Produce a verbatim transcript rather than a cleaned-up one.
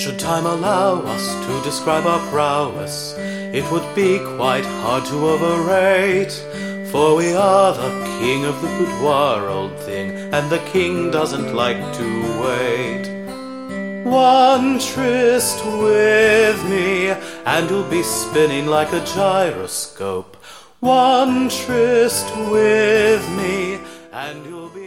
Should time allow us to describe our prowess, it would be quite hard to overrate. For we are the king of the boudoir, old thing, and the king doesn't like to wait. One tryst with me, and you'll be spinning like a gyroscope. One tryst with me, and you'll be